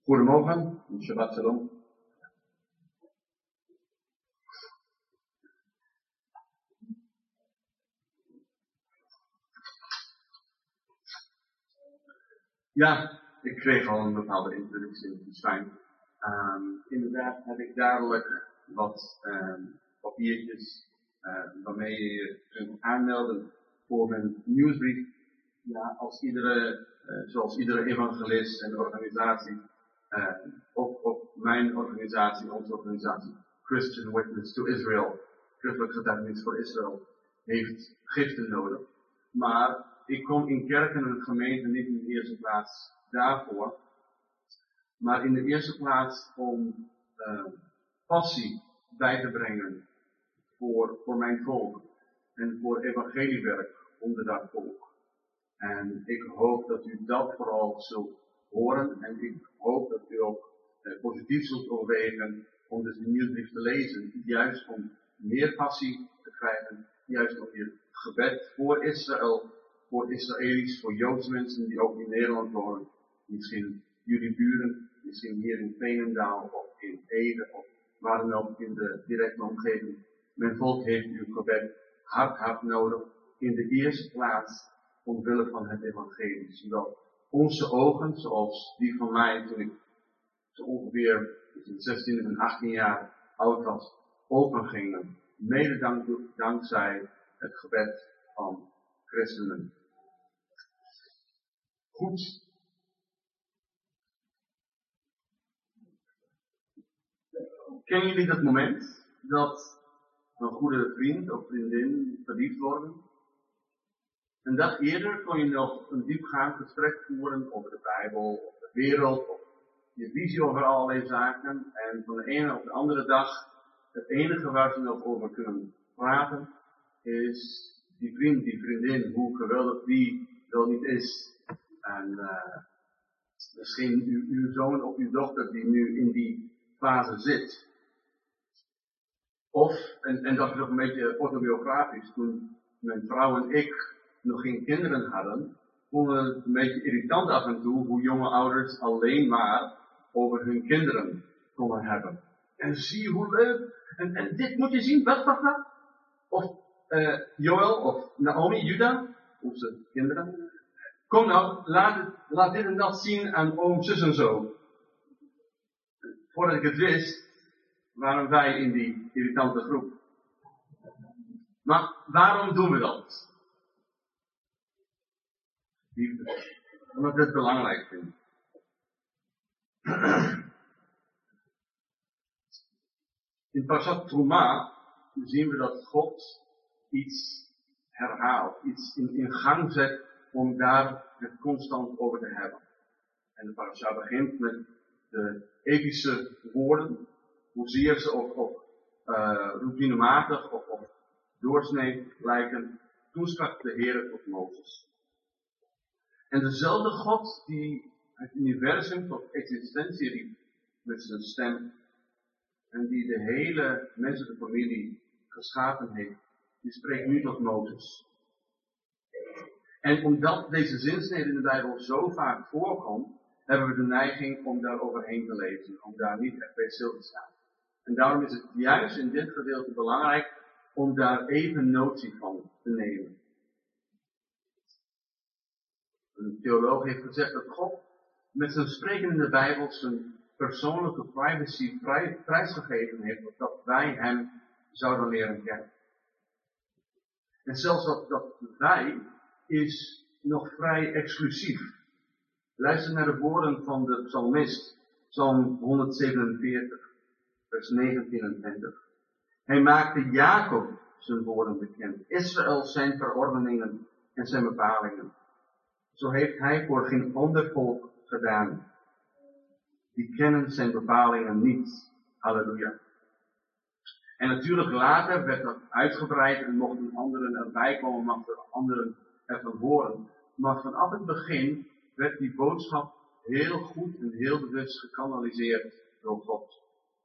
Goedemorgen, Shabbat Shalom. Ja, ik kreeg al een bepaalde introductie, dat is fijn. Inderdaad heb ik dadelijk wat papiertjes waarmee je kunt aanmelden voor mijn nieuwsbrief. Ja, zoals iedere evangelist en organisatie, ook mijn organisatie, onze organisatie, Christian Witness to Israel, Christelijk Getuigenis voor Israël, heeft giften nodig. Maar ik kom in kerken en gemeenten niet in de eerste plaats daarvoor, maar in de eerste plaats om passie bij te brengen voor mijn volk en voor evangeliewerk onder dat volk. En ik hoop dat u dat vooral zult horen en ik hoop dat u ook positief zult overwegen om dus de nieuwsbrief te lezen, juist om meer passie te krijgen, juist om je gebed voor Israël, voor Israëli's, voor Joodse mensen die ook in Nederland wonen, misschien jullie buren, misschien hier in Veenendaal of in Ede of waar dan ook in de directe omgeving. Mijn volk heeft uw gebed hard nodig, in de eerste plaats omwille van het evangelie. Zodat onze ogen, zoals die van mij toen ik zo ongeveer 16 en 18 jaar oud was, open gingen. Mede dankzij het gebed van christenen. Goed. Kennen jullie dat moment dat een goede vriend of vriendin verliefd worden? Een dag eerder kon je nog een diepgaand gesprek voeren over de Bijbel, of de wereld, of je visie over allerlei zaken. En van de ene op de andere dag, het enige waar ze nog over kunnen praten, is die vriend, die vriendin, hoe geweldig die wel niet is. En misschien uw zoon of uw dochter die nu in die fase zit. Of, en dat is ook een beetje autobiografisch, toen mijn vrouw en ik nog geen kinderen hadden, vonden we het een beetje irritant af en toe hoe jonge ouders alleen maar over hun kinderen konden hebben. En zie hoe leuk, en dit moet je zien, wat. Of Joël of Naomi, Juda, onze kinderen. Kom nou, laat dit en dat zien aan oom, zus en zo. Voordat ik het wist, waren wij in die irritante groep. Maar waarom doen we dat? Liefde. Omdat we het belangrijk vinden. In Parashat Truma zien we dat God iets herhaalt, iets in gang zet om daar het constant over te hebben. En de parasha begint met de epische woorden, hoezeer ze ook routinematig of doorsnee lijken. Toen sprak de Heer tot Mozes. En dezelfde God die het universum tot existentie riep met zijn stem en die de hele menselijke familie geschapen heeft, die spreekt nu tot Mozes. En omdat deze zinsnede in de Bijbel zo vaak voorkomt, hebben we de neiging om daar overheen te lezen, om daar niet echt bij stil te staan. En daarom is het juist in dit gedeelte belangrijk om daar even notie van te nemen. Een theoloog heeft gezegd dat God met zijn spreken in de Bijbel zijn persoonlijke privacy prijsgegeven heeft, opdat wij hem zouden leren kennen. En zelfs dat wij is nog vrij exclusief. Luister naar de woorden van de psalmist, Psalm 147, vers 19 en 20. Hij maakte Jacob zijn woorden bekend, Israël zijn verordeningen en zijn bepalingen. Zo heeft hij voor geen ander volk gedaan. Die kennen zijn bepalingen niet. Halleluja. En natuurlijk later werd dat uitgebreid en mochten anderen erbij komen, mochten anderen ervan horen. Maar vanaf het begin werd die boodschap heel goed en heel bewust gekanaliseerd door God.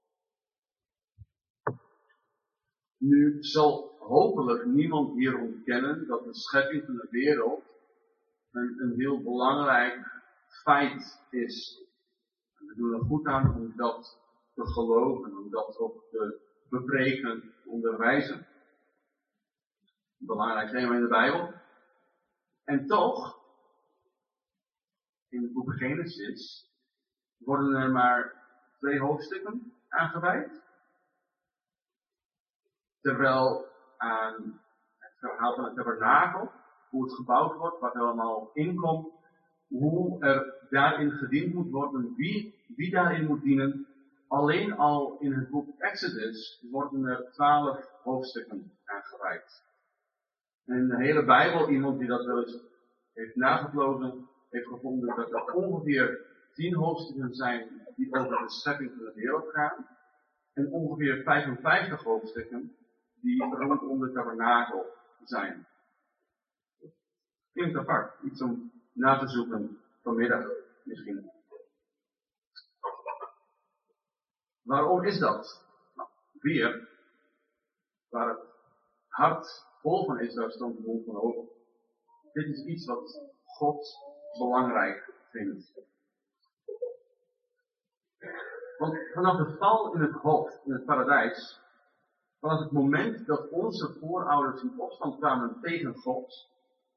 Nu zal hopelijk niemand hier ontkennen dat de schepping van de wereld een heel belangrijk feit is. We doen er goed aan om dat te geloven, om dat ook te bepreken, te onderwijzen. Een belangrijk thema in de Bijbel. En toch, in het boek Genesis, worden er maar 2 hoofdstukken aangewijd. Terwijl aan het verhaal van het tabernakel, hoe het gebouwd wordt, wat er allemaal inkomt, hoe er daarin gediend moet worden, wie daarin moet dienen. Alleen al in het boek Exodus worden er 12 hoofdstukken aangewijd. En in de hele Bijbel, iemand die dat wel eens heeft nageplozen, heeft gevonden dat er ongeveer 10 hoofdstukken zijn die over de schepping van de wereld gaan. En ongeveer 55 hoofdstukken die rondom de tabernakel zijn. Klinkt apart, iets om na te zoeken vanmiddag misschien. Waarom is dat? Nou, weer, waar het hart vol van is, daar stond de mond van open. Dit is iets wat God belangrijk vindt. Want vanaf de val in het hof, in het paradijs, vanaf het moment dat onze voorouders in opstand kwamen tegen God,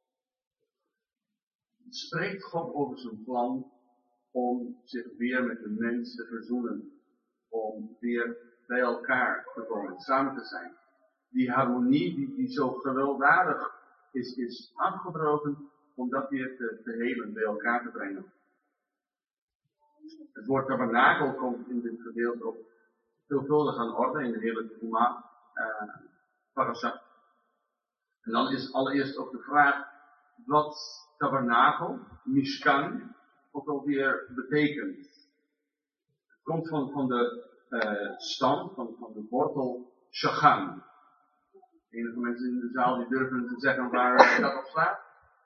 spreekt God over zijn plan om zich weer met de mens te verzoenen. Om weer bij elkaar te komen, samen te zijn. Die harmonie die zo gewelddadig is afgebroken, om dat weer te helen, bij elkaar te brengen. Het woord tabernakel komt in dit gedeelte op veelvuldig aan orde in de hele Truma parasha. En dan is allereerst ook de vraag wat tabernakel, mishkan, ook alweer betekent. Het komt van de stam, van de wortel shachan. Enige mensen in de zaal die durven te zeggen waar dat op staat.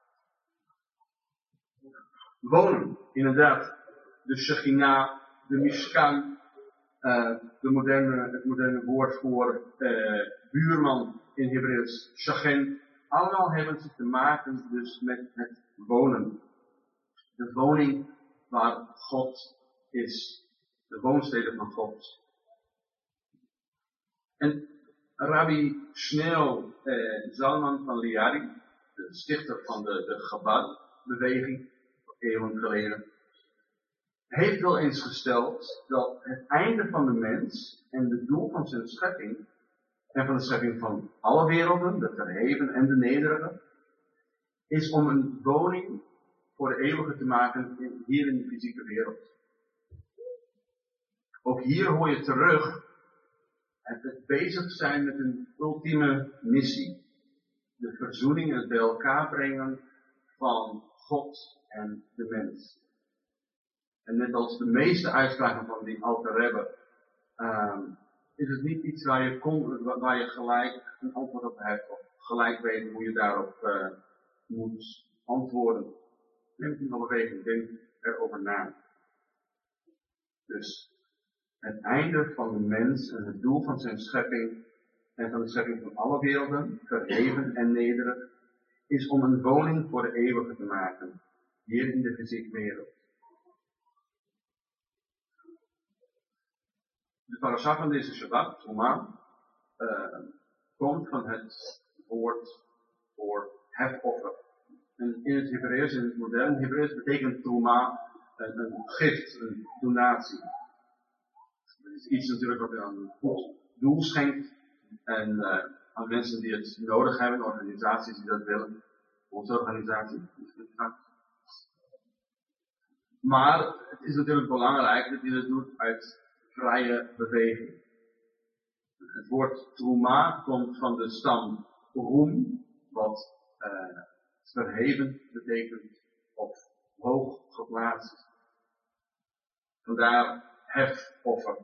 Wonen, inderdaad. De Shekhinah, de Mishkan, het moderne woord voor buurman in Hebreeuws, Shachen. Allemaal hebben ze te maken dus met het wonen. De woning waar God is. De woonstede van God. En Rabbi Shneel Zalman van Liadi, de stichter van de Chabad-beweging, eeuwen geleden, heeft wel eens gesteld dat het einde van de mens en het doel van zijn schepping, en van de schepping van alle werelden, de verheven en de nederige, is om een woning voor de eeuwige te maken hier in de fysieke wereld. Ook hier hoor je terug het bezig zijn met een ultieme missie. De verzoening en het bij elkaar brengen van God en de mens. En net als de meeste uitspraken van die Alter Rebbe, is het niet iets waar je gelijk een antwoord op hebt, of gelijk weet hoe je daarop moet antwoorden. Neem het in overweging, denk erover na. Dus het einde van de mens en het doel van zijn schepping en van de schepping van alle werelden, verheven en nederig, is om een woning voor de eeuwige te maken, hier in de fysieke wereld. De parasha van deze Shabbat, Truma, komt van het woord voor hefoffer. En in het Hebreeuws, in het moderne Hebreeuws, betekent Truma een gift, een donatie. Dat is iets natuurlijk wat aan een goed doel schenkt. En aan mensen die het nodig hebben, organisaties die dat willen. Onze organisatie. Maar het is natuurlijk belangrijk dat je dat doet uit vrije beweging. Het woord Truma komt van de stam Roem, wat verheven betekent, of hoog geplaatst. Vandaar hefoffer.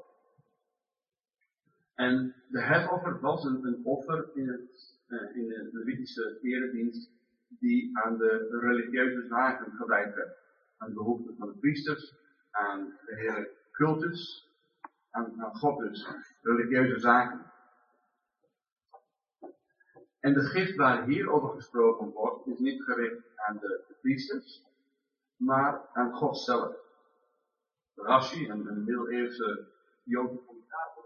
En de hefoffer was een offer in de Levitische eredienst die aan de religieuze zaken gewijd werd. Aan de behoeften van de priesters, aan de hele cultus, aan God dus, religieuze zaken. En de gift waar hier over gesproken wordt, is niet gericht aan de priesters, maar aan God zelf. Rashi, een middeleeuwse Joodse commentator,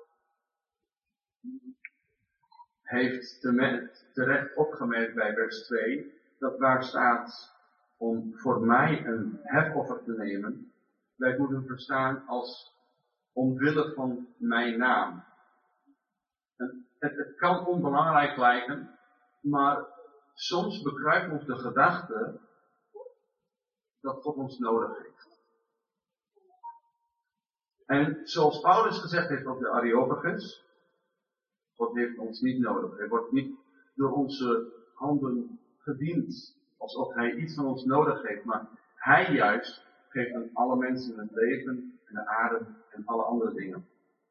heeft terecht opgemerkt bij vers 2, dat waar staat om voor mij een hefoffer te nemen, wij moeten verstaan als omwille van mijn naam. En het kan onbelangrijk lijken, maar soms bekruipt ons de gedachte dat God ons nodig heeft. En zoals Paulus gezegd heeft op de Areopagus, God heeft ons niet nodig. Hij wordt niet door onze handen gediend, alsof hij iets van ons nodig heeft, maar hij juist geeft aan alle mensen het leven en de aarde en alle andere dingen.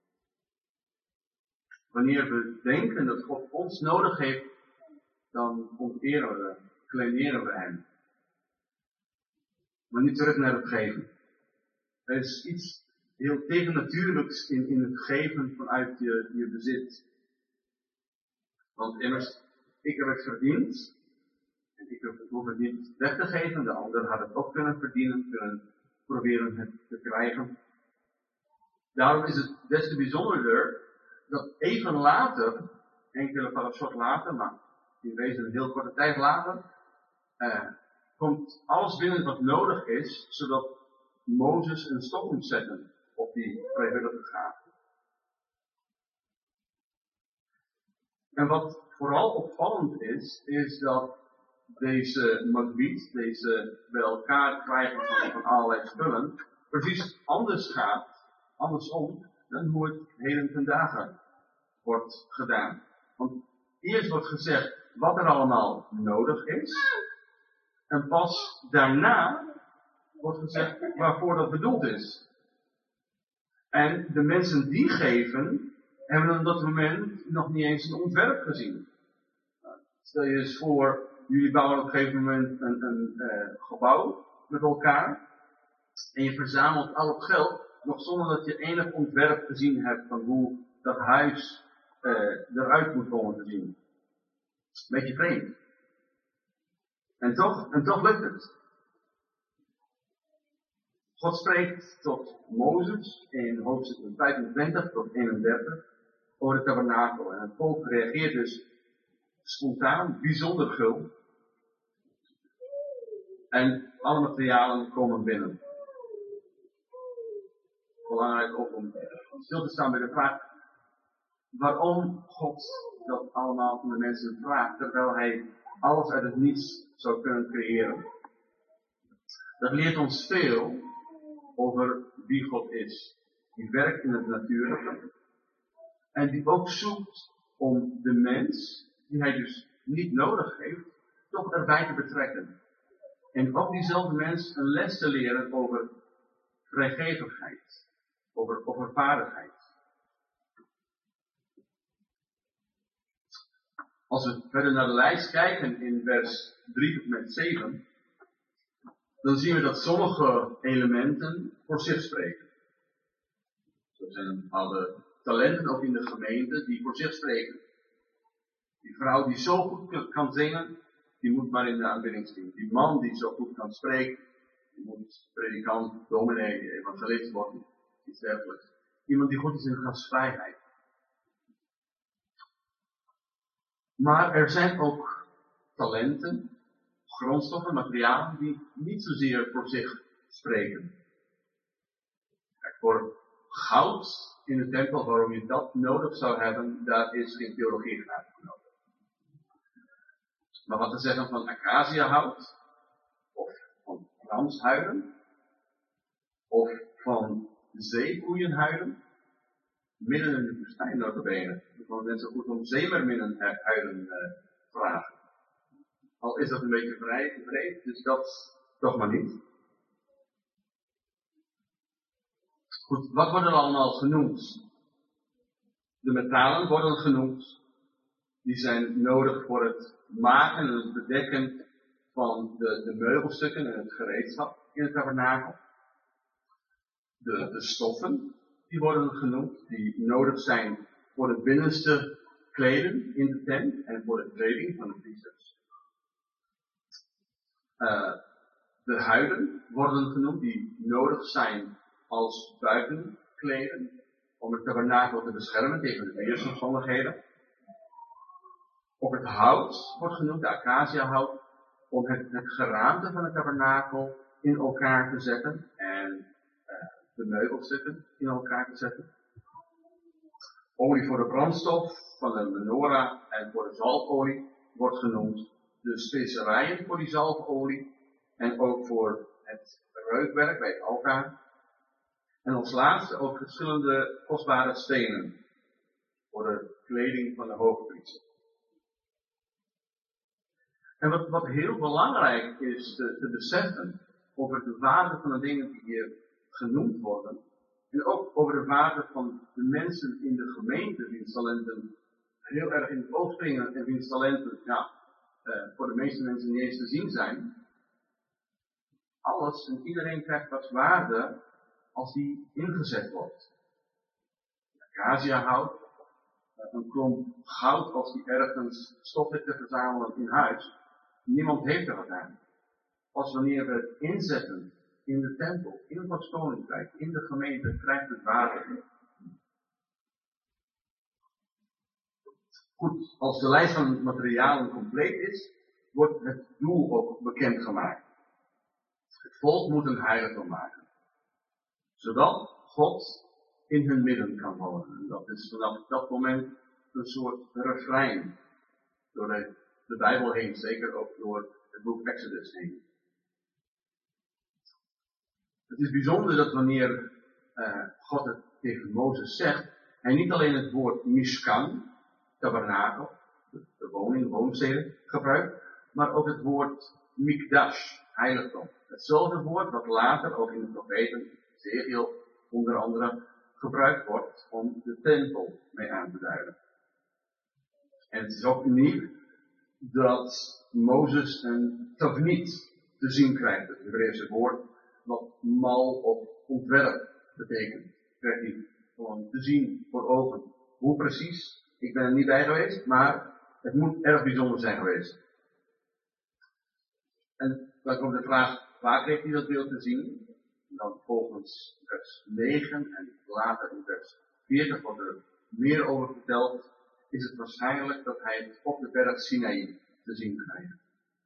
Wanneer we denken dat God ons nodig heeft, dan onteren we, kleineren we hem. Maar nu terug naar het geven. Er is iets heel tegennatuurlijks in het geven vanuit je bezit. Want immers, ik heb het verdiend. En ik hoef het niet weg te geven. De ander had het ook kunnen verdienen, kunnen proberen het te krijgen. Daarom is het des te bijzonderder dat even later, enkele parashot later, maar in wezen een heel korte tijd later, komt alles binnen wat nodig is, zodat Mozes een stop moet zetten op die vrijwillige gave. En wat vooral opvallend is dat deze magbiet, deze bij elkaar krijgen van allerlei spullen, precies anders gaat, andersom, dan hoe het heden ten dagen wordt gedaan. Want eerst wordt gezegd wat er allemaal nodig is, en pas daarna wordt gezegd waarvoor dat bedoeld is. En de mensen die geven, hebben op dat moment nog niet eens een ontwerp gezien. Stel je eens voor, jullie bouwen op een gegeven moment een gebouw met elkaar, en je verzamelt al het geld, nog zonder dat je enig ontwerp gezien hebt van hoe dat huis eruit moet komen te zien. Beetje vreemd. En toch lukt het. God spreekt tot Mozes in hoofdstuk 25 tot 31 over de tabernakel. En het volk reageert dus spontaan, bijzonder gul. En alle materialen komen binnen. Belangrijk ook om stil te staan bij de vraag waarom God dat allemaal van de mensen vraagt, terwijl hij alles uit het niets zou kunnen creëren. Dat leert ons veel over wie God is. Die werkt in het natuurlijke. En die ook zoekt om de mens, die hij dus niet nodig heeft, toch erbij te betrekken. En ook diezelfde mens een les te leren over vrijgevigheid. Over vaardigheid. Als we verder naar de lijst kijken in vers 3 tot met 7, dan zien we dat sommige elementen voor zich spreken. Zo zijn bepaalde talenten ook in de gemeente die voor zich spreken. Die vrouw die zo goed kan zingen, die moet maar in de aanbiddingsteam. Die man die zo goed kan spreken, die moet predikant, dominee, evangelist worden, iets dergelijks. Iemand die goed is in gastvrijheid. Maar er zijn ook talenten, grondstoffen, materialen die niet zozeer voor zich spreken. Kijk, voor goud in de tempel, waarom je dat nodig zou hebben, daar is geen theologie gedaan voor nodig. Maar wat te zeggen van acaciahout, of van ramshuiden, of van zeekoeienhuiden, midden in de woestijn notabene. Want mensen goed om zeemerminnenhuiden vragen. Al is dat een beetje vreemd, dus dat toch maar niet. Goed, wat worden er allemaal genoemd? De metalen worden genoemd. Die zijn nodig voor het maken en het bedekken van de meubelstukken en het gereedschap in het tabernakel. De stoffen, die worden genoemd, die nodig zijn voor het binnenste kleden in de tent en voor de kleding van de priesters. De huiden worden genoemd, die nodig zijn als buitenkleden om het tabernakel te beschermen tegen de weersomstandigheden. Ook het hout wordt genoemd, de acaciahout, om het geraamte van het tabernakel in elkaar te zetten en de meubelstukken in elkaar te zetten. Olie voor de brandstof van de menorah en voor de zalfolie wordt genoemd. De specerijen voor die zalfolie en ook voor het reukwerk bij het altaar. En als laatste ook verschillende kostbare stenen voor de kleding van de hoogpriester. En wat heel belangrijk is te beseffen over de waarde van de dingen die hier genoemd worden, en ook over de waarde van de mensen in de gemeente, wiens talenten heel erg in het oog springen en wiens talenten voor de meeste mensen niet eens te zien zijn. Alles en iedereen krijgt wat waarde als die ingezet wordt. Acaciahout, een klomp goud als die ergens stof heeft te verzamelen in huis. Niemand heeft er wat aan. Als wanneer we het inzetten in de tempel, in Gods koninkrijk, in de gemeente, krijgt het waarde. Goed, als de lijst van materialen compleet is, wordt het doel ook bekendgemaakt. Het volk moet een heiligdom maken. Zodat God in hun midden kan wonen. Dat is vanaf dat moment een soort refrein door de Bijbel heen, zeker ook door het boek Exodus heen. Het is bijzonder dat wanneer God het tegen Mozes zegt, hij niet alleen het woord Mishkan, tabernakel, de woning, woonstede, gebruikt, maar ook het woord Mikdash, heiligdom. Hetzelfde woord wat later ook in de profeten, Ezekiel onder andere, gebruikt wordt om de tempel mee aan te duiden. En het is ook uniek dat Mozes een tavnit te zien krijgt, het Hebreeuwse woord, wat mal of ontwerp betekent. Krijgt hij gewoon te zien voor ogen. Hoe precies? Ik ben er niet bij geweest, maar het moet erg bijzonder zijn geweest. En dan komt de vraag, waar kreeg hij dat beeld te zien? En dan volgens vers 9 en later in vers 40 wordt er meer over verteld, is het waarschijnlijk dat hij het op de berg Sinaï te zien krijgt.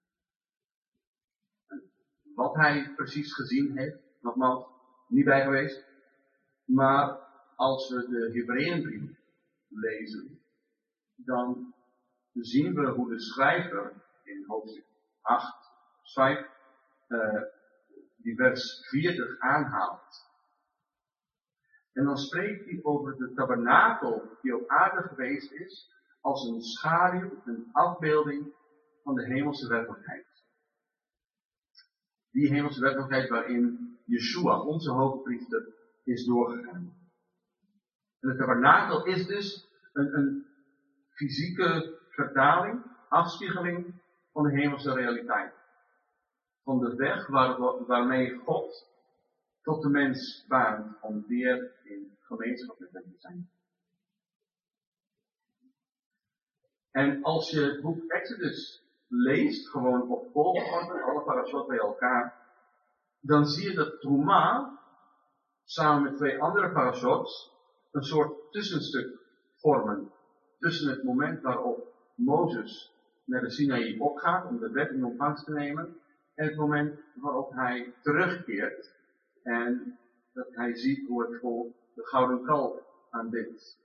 En wat hij precies gezien heeft, nogmaals, niet bij geweest, maar als we de Hebreeënbrief lezen, dan zien we hoe de schrijver in hoofdstuk 8, 5, die vers 40 aanhaalt. En dan spreekt hij over de tabernakel die op aarde geweest is, als een schaduw, een afbeelding van de hemelse werkelijkheid. Die hemelse werkelijkheid waarin Yeshua, onze hoogpriester, is doorgegaan. En de tabernakel is dus een fysieke vertaling, afspiegeling van de hemelse realiteit. Van de weg waarmee God tot de mens baant om weer in gemeenschap met hem te zijn. En als je het boek Exodus leest, gewoon op volgorde, alle parashot bij elkaar, dan zie je dat Truma, samen met 2 andere parashots, een soort tussenstuk vormen. Tussen het moment waarop Mozes naar de Sinaï opgaat om de wet in ontvangst te nemen, en het moment waarop hij terugkeert en dat hij ziet hoe het volk de gouden kalf aanbidt.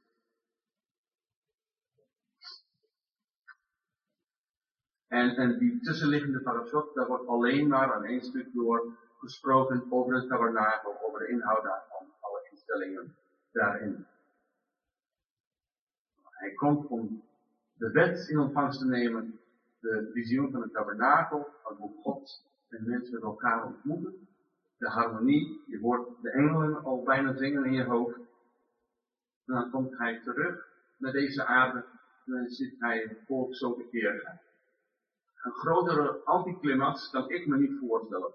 En die tussenliggende parashot, daar wordt alleen maar aan 1 stuk door gesproken over het tabernakel, over de inhoud daarvan, alle instellingen daarin. Hij komt om de wet in ontvangst te nemen, de visioen van het tabernakel, van hoe God en mensen met elkaar ontmoeten, de harmonie, je hoort de engelen al bijna zingen in je hoofd. En dan komt hij terug naar deze aarde en dan ziet hij het volk zo tekeer gaan. Een grotere anticlimax kan ik me niet voorstellen.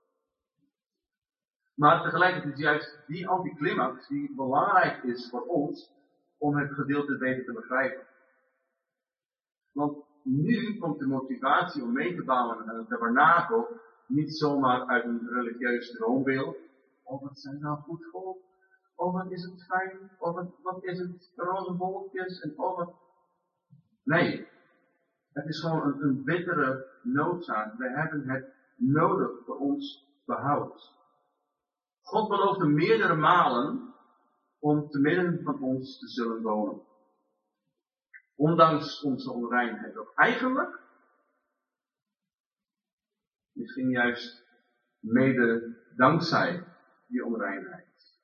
Maar tegelijkertijd is juist die anticlimax die belangrijk is voor ons om het gedeelte beter te begrijpen. Want nu komt de motivatie om mee te bouwen aan het tabernakel niet zomaar uit een religieus droombeeld, oh wat zijn nou goed volk, oh wat is het fijn, oh wat is het roze wolkjes, en oh wat... Nee, het is gewoon een bittere noodzaak. We hebben het nodig voor ons behoud. God beloofde meerdere malen om te midden van ons te zullen wonen. Ondanks onze onreinheid. Of eigenlijk, misschien juist mede dankzij die onreinheid.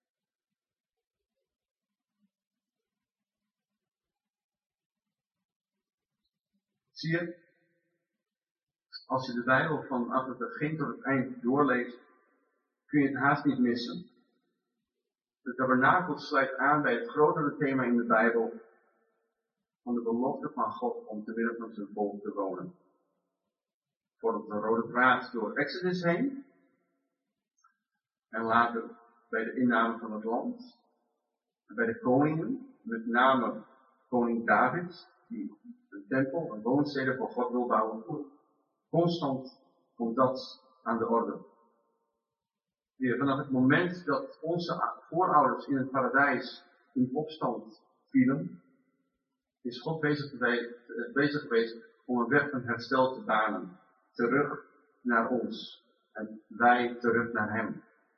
Zie je, als je de Bijbel vanaf het begin tot het eind doorleest, kun je het haast niet missen. De tabernakel sluit aan bij het grotere thema in de Bijbel van de belofte van God om te midden van zijn volk te wonen. Volgt de rode draad door Exodus heen en later bij de inname van het land en bij de koningen, met name koning David, die een tempel, een woonstede voor God wil bouwen. Constant komt dat aan de orde. Weer vanaf het moment dat onze voorouders in het paradijs in opstand vielen, is God bezig geweest om een weg van herstel te banen. Terug naar ons. En wij terug naar hem.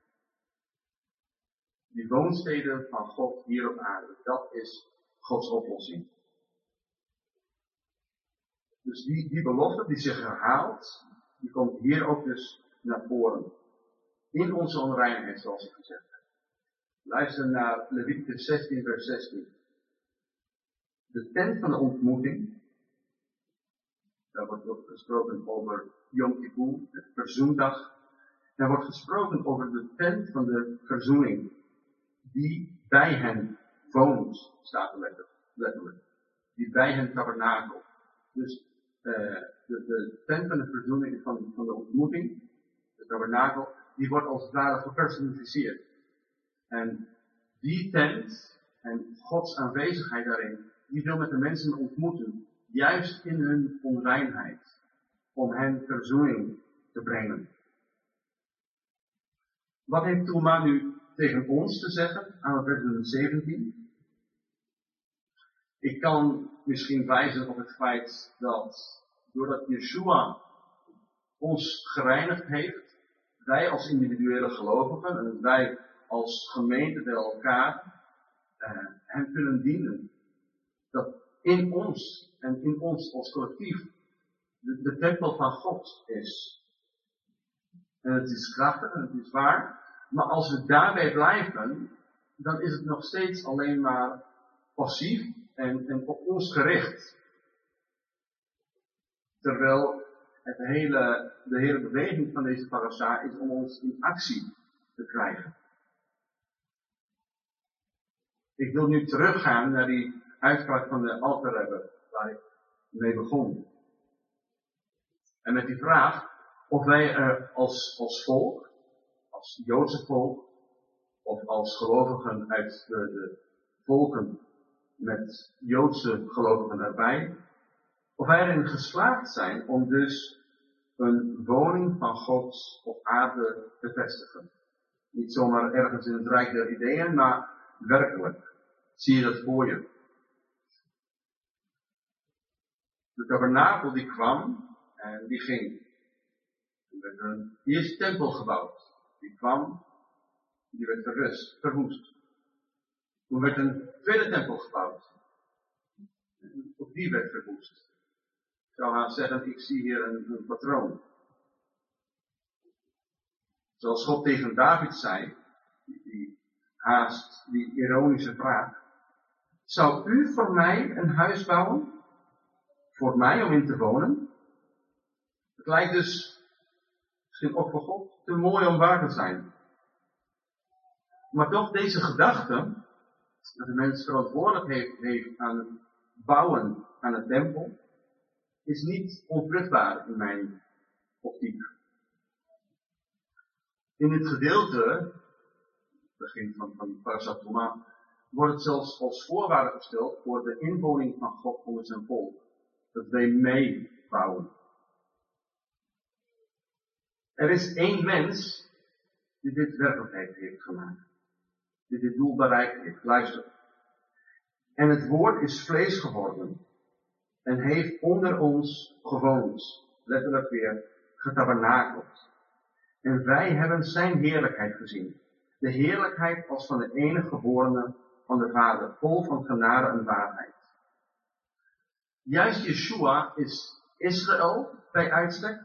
Die woonsteden van God hier op aarde, dat is Gods oplossing. Dus die belofte die zich herhaalt, die komt hier ook dus naar voren. In onze onreinheid, zoals ik gezegd heb. Luister naar Leviticus 16, vers 16. De tent van de ontmoeting. Daar wordt gesproken over Yom Kippur, de verzoendag. Daar wordt gesproken over de tent van de verzoening. Die bij hen woont, staat er letterlijk. Die bij hen tabernakel. Dus de tent van de verzoening, van de ontmoeting, de tabernakel, die wordt als het ware gepersonificeerd. En die tent en Gods aanwezigheid daarin, die wil met de mensen ontmoeten, juist in hun onreinheid, om hen verzoening te brengen. Wat heeft Touma nu tegen ons te zeggen aan vers 17? Ik kan misschien wijzen op het feit dat doordat Yeshua ons gereinigd heeft, wij als individuele gelovigen en wij als gemeente bij elkaar hem kunnen dienen. Dat in ons en in ons als collectief de tempel van God is. En het is krachtig en het is waar. Maar als we daarbij blijven, dan is het nog steeds alleen maar passief en op ons gericht. Terwijl de hele beweging van deze parasha is om ons in actie te krijgen. Ik wil nu teruggaan naar die uitspraak van de Alter Rebbe, waar ik mee begon. En met die vraag of wij er als volk, als Joodse volk, of als gelovigen uit de volken met Joodse gelovigen erbij, of wij erin geslaagd zijn om dus een woning van God op aarde te vestigen. Niet zomaar ergens in het rijk der ideeën, maar werkelijk. Zie je dat voor je? De tabernakel die kwam en die ging. Er werd een eerste tempel gebouwd. Die kwam, die werd verwoest. Toen werd een tweede tempel gebouwd. Ook die werd verwoest. Ik zou haast zeggen, ik zie hier een patroon. Zoals God tegen David zei, die ironische vraag. Zou u voor mij een huis bouwen? Voor mij om in te wonen? Het lijkt dus, misschien ook voor God, te mooi om waar te zijn. Maar toch deze gedachte, dat de mens verantwoordelijkheid heeft aan het bouwen aan het tempel, is niet onvruchtbaar in mijn optiek. In dit gedeelte, begin van Parashat Touma, wordt het zelfs als voorwaarde gesteld voor de inwoning van God onder zijn volk. Dat wij meebouwen. Er is één mens die dit werkelijkheid heeft gemaakt. Die dit doel bereikt heeft. Luister. En het woord is vlees geworden en heeft onder ons gewoond. Letterlijk weer getabernakeld. En wij hebben zijn heerlijkheid gezien. De heerlijkheid als van de enige geborene van de Vader, vol van genade en waarheid. Juist Yeshua is Israël bij uitstek.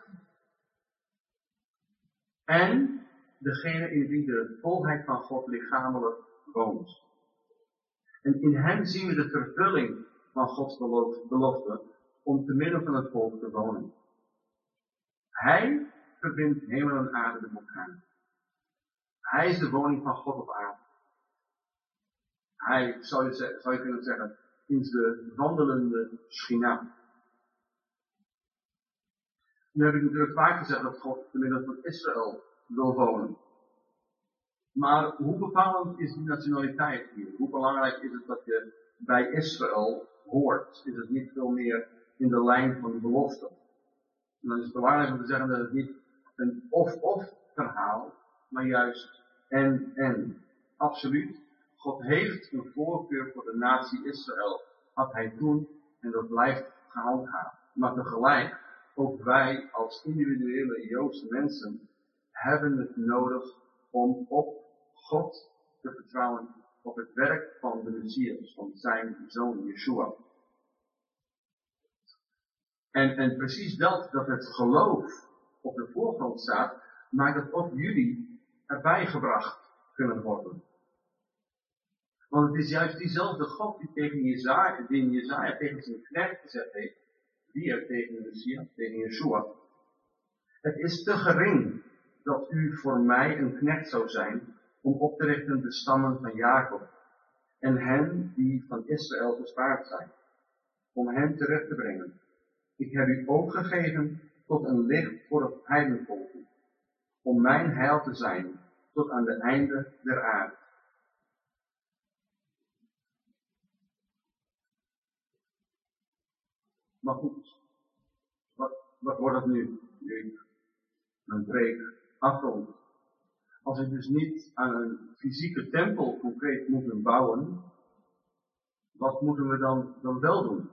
En degene in wie de volheid van God lichamelijk woont. En in hem zien we de vervulling van Gods belofte om te midden van het volk te wonen. Hij verbindt hemel en aarde met elkaar. Hij is de woning van God op aarde. Hij, zou je kunnen zeggen, is de wandelende Schina. Nu heb ik natuurlijk vaak gezegd dat God te midden van Israël wil wonen. Maar hoe bepalend is die nationaliteit hier? Hoe belangrijk is het dat je bij Israël hoort? Is het niet veel meer in de lijn van de belofte? En dan is het belangrijk om te zeggen dat het niet een of-of verhaal, maar juist en. Absoluut. God heeft een voorkeur voor de natie Israël. Had hij toen en dat blijft gehandhaafd. Maar tegelijk, ook wij als individuele Joodse mensen hebben het nodig om op God te vertrouwen, op het werk van de Messias, van zijn zoon Yeshua. En precies dat het geloof op de voorgrond staat, maakt dat ook jullie erbij gebracht kunnen worden. Want het is juist diezelfde God die tegen Jezaja tegen zijn knecht gezegd heeft, die er tegen de Messias, tegen Yeshua. Het is te gering dat u voor mij een knecht zou zijn om op te richten de stammen van Jacob en hen die van Israël gespaard zijn, om hen terug te brengen. Ik heb u ook gegeven tot een licht voor het heidenvolken, om mijn heil te zijn tot aan de einde der aarde. Maar goed, wat wordt het nu ik mijn preek afrond? Als ik dus niet aan een fysieke tempel concreet moet bouwen, wat moeten we dan wel doen?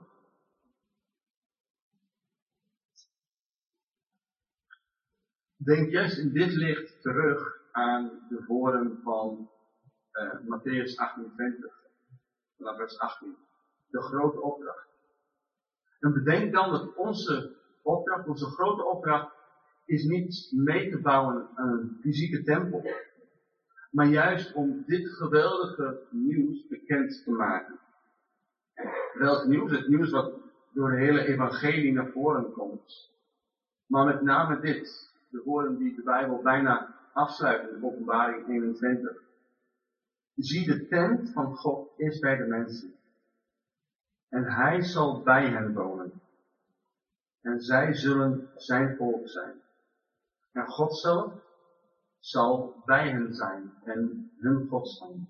Denk juist in dit licht terug aan de woorden van Mattheüs 28, vanaf vers 18. De grote opdracht. En bedenk dan dat onze opdracht, onze grote opdracht, is niet mee te bouwen aan een fysieke tempel, maar juist om dit geweldige nieuws bekend te maken. Welk nieuws? Het nieuws wat door de hele evangelie naar voren komt. Maar met name dit, de woorden die de Bijbel bijna afsluiten, in Openbaring 21. Zie, de tent van God is bij de mensen. En hij zal bij hen wonen. En zij zullen zijn volk zijn. En God zelf zal bij hen zijn en hun God zijn.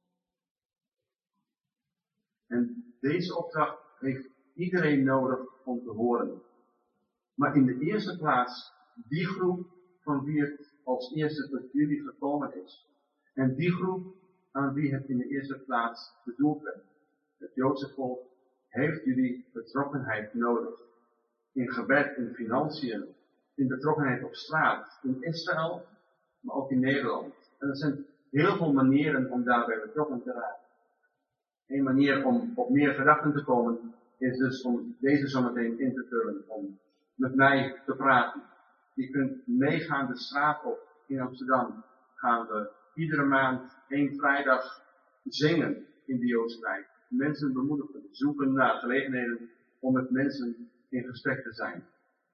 En deze opdracht heeft iedereen nodig om te horen. Maar in de eerste plaats die groep van wie het als eerste tot jullie gekomen is. En die groep aan wie het in de eerste plaats bedoeld werd. Het Joodse volk heeft jullie betrokkenheid nodig. In gebed, in financiën, in betrokkenheid op straat, in Israël, maar ook in Nederland. En er zijn heel veel manieren om daarbij betrokken te raken. Een manier om op meer gedachten te komen, is dus om deze zometeen in te vullen, om met mij te praten. Je kunt meegaan de straat op. In Amsterdam gaan we iedere maand 1 vrijdag zingen in de Joodstijd. Mensen bemoedigen, zoeken naar gelegenheden om met mensen in gesprek te zijn.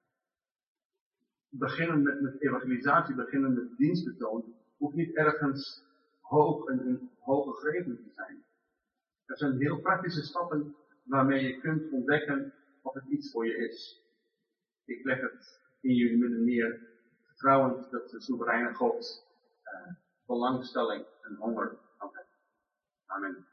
Beginnen met evangelisatie, beginnen met dienstbetoon, hoeft niet ergens hoog en gegrepen te zijn. Er zijn heel praktische stappen waarmee je kunt ontdekken of het iets voor je is. Ik leg het in jullie midden neer, vertrouwend dat de soevereine God belangstelling en honger kan hebben. Amen.